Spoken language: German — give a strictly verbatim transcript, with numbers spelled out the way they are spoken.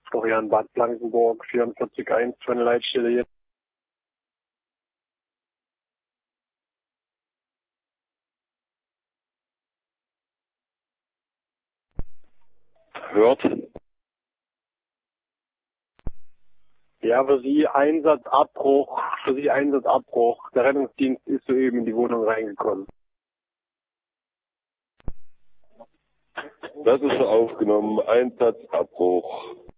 Florian Bad Blankenburg, vierundvierzig eins für eine Leitstelle jetzt. Hört. Ja, für Sie Einsatzabbruch, für Sie Einsatzabbruch. Der Rettungsdienst ist soeben in die Wohnung reingekommen. Das ist so aufgenommen. Einsatzabbruch.